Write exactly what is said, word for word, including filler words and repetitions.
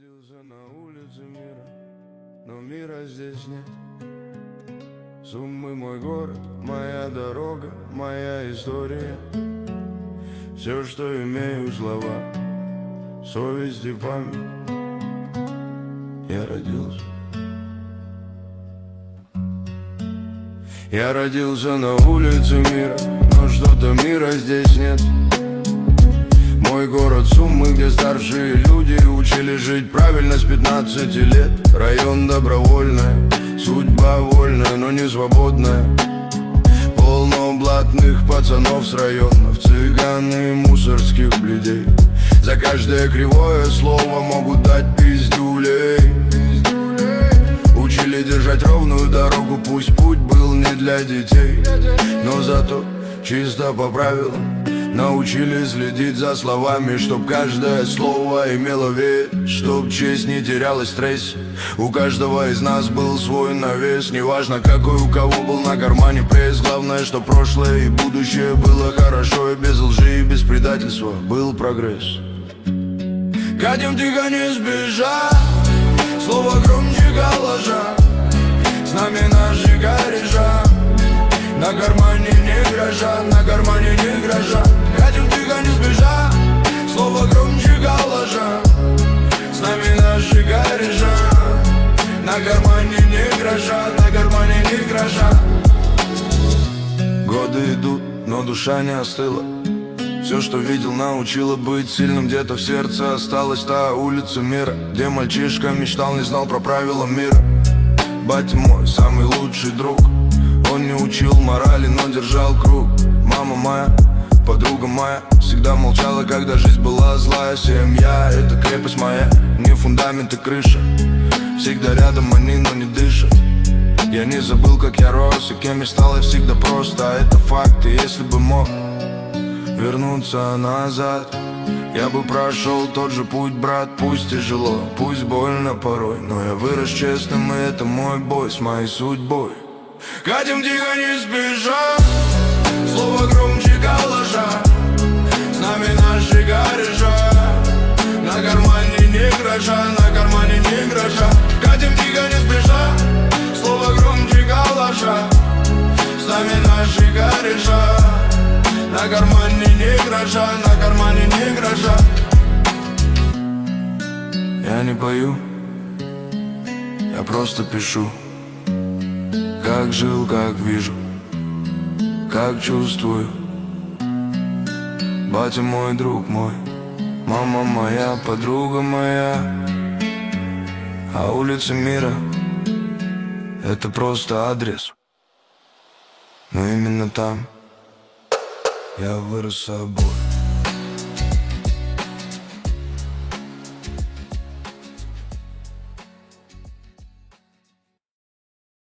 Родился на улице мира, но мира здесь нет. Суммы мой город, моя дорога, моя история. Все, что имею, слова, совесть и память. Я родился. Я родился на улице мира, но что-то мира здесь нет. Мой город Суммы, где старшие люди учили жить правильно с пятнадцати лет. Район добровольная, судьба вольная, но не свободная. Полно блатных пацанов с районов, цыган и мусорских блядей. За каждое кривое слово могут дать пиздюлей. Учили держать ровную дорогу, пусть путь был не для детей, но зато чисто по правилам научили следить за словами, чтоб каждое слово имело вес, чтоб честь не терялась в стрессе. У каждого из нас был свой навес, неважно какой у кого был на кармане пресс. Главное, что прошлое и будущее было хорошо, и без лжи и без предательства был прогресс. Катим тихо, не сбежать, слово громче галажа. С нами наши кореша, на кармане не гроша, на кармане не гроша. Хотим тихо, не сбежать, слово громче галажа. С нами наши кореша, на кармане не гроша, на кармане не гроша. Годы идут, но душа не остыла. Все, что видел, научило быть сильным. Где-то в сердце осталась та улица мира, где мальчишка мечтал, не знал про правила мира. Батя мой самый лучший друг, он не учил морали, но держал круг. Мама моя, подруга моя, всегда молчала, когда жизнь была злая. Семья — это крепость моя, не фундамент и крыша. Всегда рядом они, но не дышат. Я не забыл, как я рос и кем я стал, я всегда просто. А это факт, и если бы мог вернуться назад, я бы прошел тот же путь, брат. Пусть тяжело, пусть больно порой, но я вырос честным, и это мой бой с моей судьбой. Катим тихо, не сбежать, слово громче галажа. С нами наши кореша, на кармане не гроша, на кармане не гроша. Катим тихо, не сбежать, слово громче галажа. С нами наши кореша, на кармане не гроша, на кармане не гроша. Я не пою, я просто пишу. Как жил, как вижу, как чувствую. Батя мой, друг мой, мама моя, подруга моя. А улица мира — это просто адрес. Но именно там я вырос собой.